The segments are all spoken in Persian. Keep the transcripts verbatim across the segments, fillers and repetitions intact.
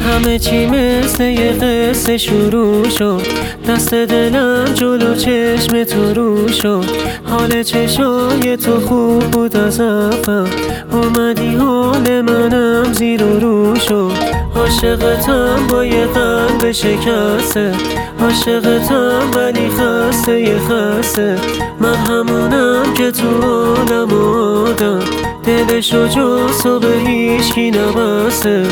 همه چی مثل یه قصه شروع شد، دست دلم جلو چشم تو رو شد. حال چشای تو خوب بود از اول، اومدی حال منم زیر و رو شد. عاشقتم با یه قلب شکسته، عاشقتم ولی خسته یه خسته. من همونم که تو عالم آدم، دلشو جز تو به هیچکی نبسته.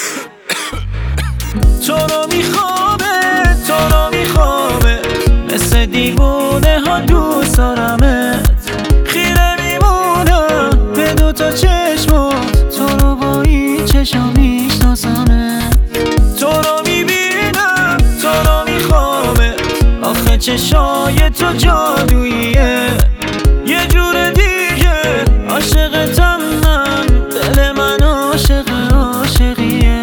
تو رو میخوامه، تو رو میخوامه، مثل دیوونه ها دوست دارمت. خیره میمونم به دو تا چشمات، تو رو با این چشم میشناسمت. تو رو میبینم، تو رو میخوامه، آخه چشای تو جادوییه. یه جور دیگه عاشقتم من، دل من عاشق عاشقیه.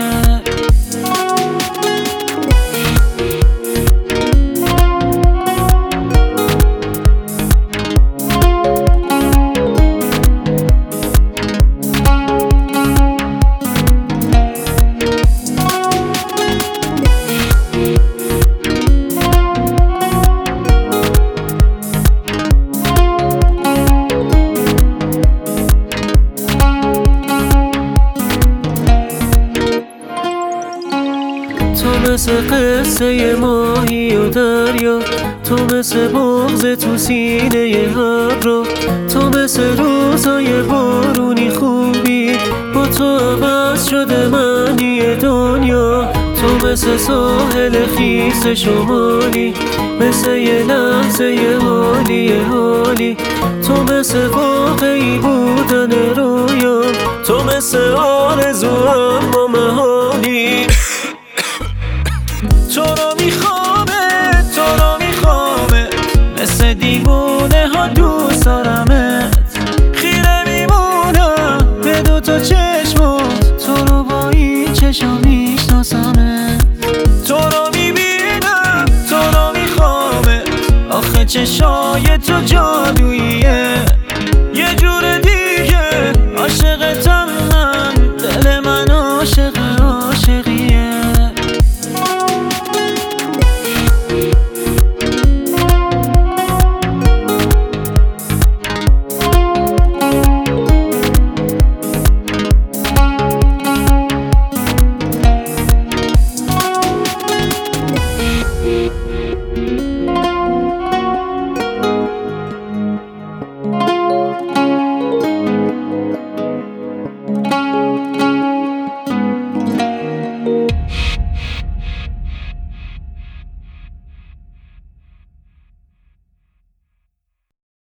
تو مثل قصه ماهی و دریا، تو مثل بغض تو سینه ابرا، تو مثل روزای بارونی خوبی، با تو عوض شده معنی دنیا. تو مثل ساحل خیس شمالی، مثل یه لحظه یه حالی حالی. تو مثل واقعی بودن رویا، تو مثل آرزو اما محالی. تو رو میخوامه، تو رو میخوامه، مثل دیوونه ها دوست دارمت. خیره میمونم به دو تا چشمات، تو رو با این چشم میشناسمت. تو رو میبینم، تو رو میخوامه، آخه چشای تو جادوییه. یه جور دیگه عاشقتم من، دل من عاشق